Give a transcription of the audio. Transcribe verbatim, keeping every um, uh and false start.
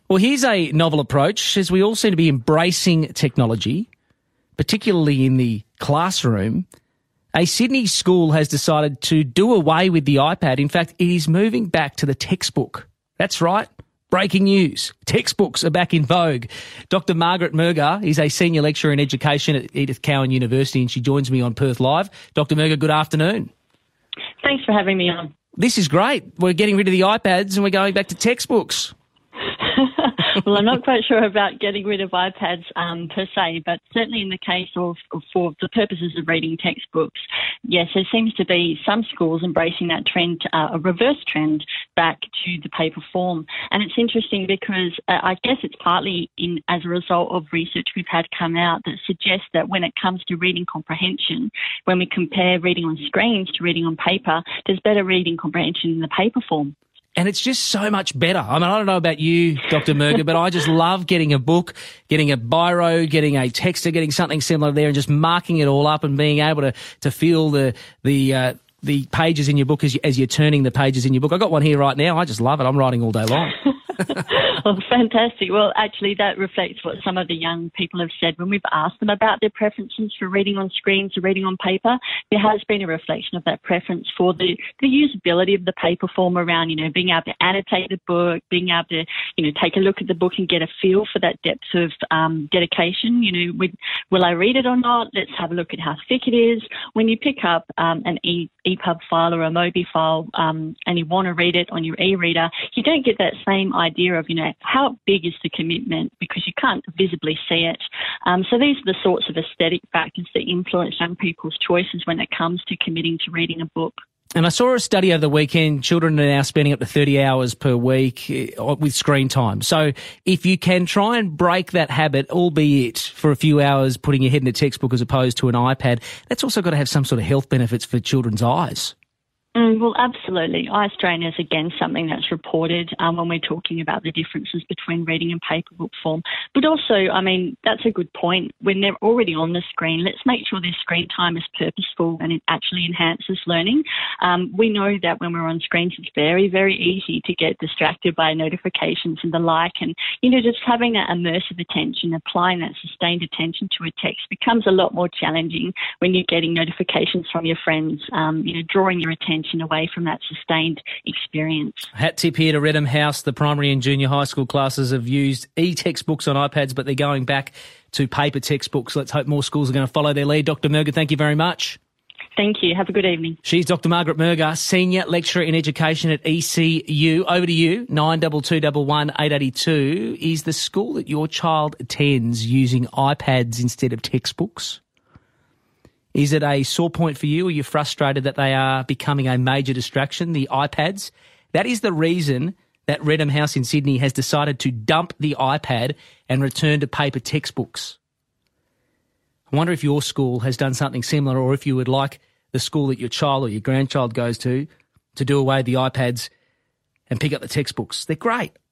Well, here's a novel approach as we all seem to be embracing technology, particularly in the classroom. A Sydney school has decided to do away with the iPad. In fact, it is moving back to the textbook. That's right. Breaking news. Textbooks are back in vogue. Doctor Margaret Murger is a senior lecturer in education at Edith Cowan University, and she joins me on Perth Live. Doctor Murger, good afternoon. Thanks for having me on. This is great. We're getting rid of the iPads and we're going back to textbooks. Well, I'm not quite sure about getting rid of iPads um, per se, but certainly in the case of, of for the purposes of reading textbooks, yes, there seems to be some schools embracing that trend, uh, a reverse trend back to the paper form. And it's interesting because uh, I guess it's partly in as a result of research we've had come out that suggests that when it comes to reading comprehension, when we compare reading on screens to reading on paper, there's better reading comprehension in the paper form. And it's just so much better. I mean, I don't know about you, Doctor Murger, but I just love getting a book, getting a biro, getting a texter, getting something similar there and just marking it all up and being able to, to feel the the uh, the pages in your book as, you, as you're turning the pages in your book. I've got one here right now. I just love it. I'm writing all day long. Well, fantastic. Well, actually, that reflects what some of the young people have said. When we've asked them about their preferences for reading on screens or reading on paper, there has been a reflection of that preference for the, the usability of the paper form around, you know, being able to annotate the book, being able to, you know, take a look at the book and get a feel for that depth of um, dedication. You know, with, will I read it or not? Let's have a look at how thick it is. When you pick up um, an e- EPUB file or a Mobi file um, and you want to read it on your e-reader, you don't get that same idea of, you know, how big is the commitment because you can't visibly see it. Um, so these are the sorts of aesthetic factors that influence young people's choices when it comes to committing to reading a book. And I saw a study over the weekend. Children are now spending up to thirty hours per week with screen time. So if you can try and break that habit, albeit for a few hours putting your head in a textbook as opposed to an iPad, that's also got to have some sort of health benefits for children's eyes. Mm, well, absolutely. Eye strain is, again, something that's reported um, when we're talking about the differences between reading and paper book form. But also, I mean, that's a good point. When they're already on the screen, let's make sure their screen time is purposeful and it actually enhances learning. Um, we know that when we're on screens, it's very, very easy to get distracted by notifications and the like. And, you know, just having that immersive attention, applying that sustained attention to a text becomes a lot more challenging when you're getting notifications from your friends, um, you know, drawing your attention away from that sustained experience. Hat tip here to Redham House. The primary and junior high school classes have used e-textbooks on iPads, but they're going back to paper textbooks. Let's hope more schools are going to follow their lead. Doctor Murger, thank you very much. Thank you. Have a good evening. She's Doctor Margaret Murger, Senior Lecturer in Education at E C U. Over to you, nine two two one one eight eight two. Is the school that your child attends using iPads instead of textbooks? Is it a sore point for you? Are you frustrated that they are becoming a major distraction, the iPads? That is the reason that Redham House in Sydney has decided to dump the iPad and return to paper textbooks. I wonder if your school has done something similar, or if you would like the school that your child or your grandchild goes to to do away with the iPads and pick up the textbooks. They're great.